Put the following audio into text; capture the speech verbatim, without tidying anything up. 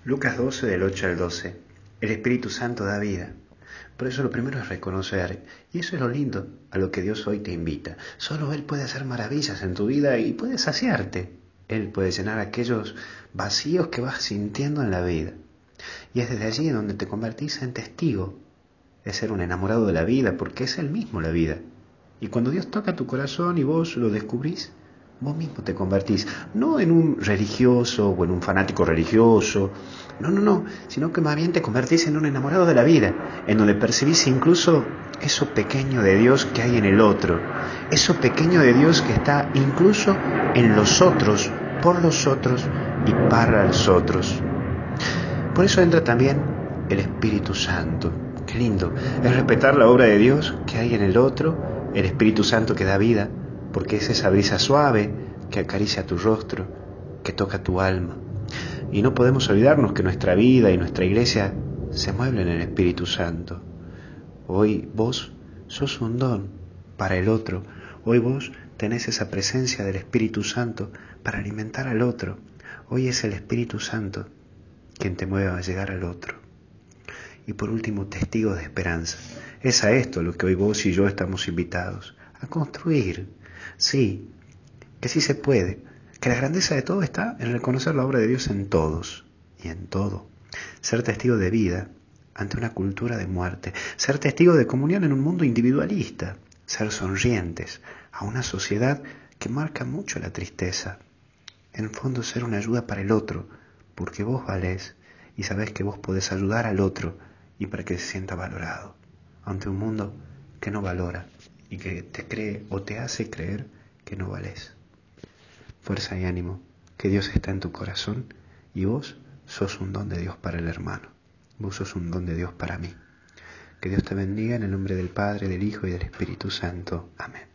Lucas doce, del ocho al doce. El Espíritu Santo da vida. Por eso lo primero es reconocer, y eso es lo lindo a lo que Dios hoy te invita. Solo Él puede hacer maravillas en tu vida y puede saciarte. Él puede llenar aquellos vacíos que vas sintiendo en la vida. Y es desde allí donde te convertís en testigo. Es ser un enamorado de la vida, porque es Él mismo la vida. Y cuando Dios toca tu corazón y vos lo descubrís, vos mismo te convertís, no en un religioso o en un fanático religioso, no, no, no, sino que más bien te convertís en un enamorado de la vida, en donde percibís incluso eso pequeño de Dios que hay en el otro, eso pequeño de Dios que está incluso en los otros, por los otros y para los otros. Por eso entra también el Espíritu Santo. Qué lindo, es respetar la obra de Dios que hay en el otro, el Espíritu Santo que da vida, porque es esa brisa suave que acaricia tu rostro, que toca tu alma. Y no podemos olvidarnos que nuestra vida y nuestra iglesia se mueven en el Espíritu Santo. Hoy vos sos un don para el otro. Hoy vos tenés esa presencia del Espíritu Santo para alimentar al otro. Hoy es el Espíritu Santo quien te mueve a llegar al otro. Y por último, testigos de esperanza. Es a esto lo que hoy vos y yo estamos invitados, a construir. Sí, que sí se puede, que la grandeza de todo está en reconocer la obra de Dios en todos y en todo. Ser testigo de vida ante una cultura de muerte. Ser testigo de comunión en un mundo individualista. Ser sonrientes a una sociedad que marca mucho la tristeza. En el fondo, ser una ayuda para el otro, porque vos valés y sabés que vos podés ayudar al otro y para que se sienta valorado ante un mundo que no valora y que te cree o te hace creer que no valés. Fuerza y ánimo, que Dios está en tu corazón y vos sos un don de Dios para el hermano. Vos sos un don de Dios para mí. Que Dios te bendiga en el nombre del Padre, del Hijo y del Espíritu Santo. Amén.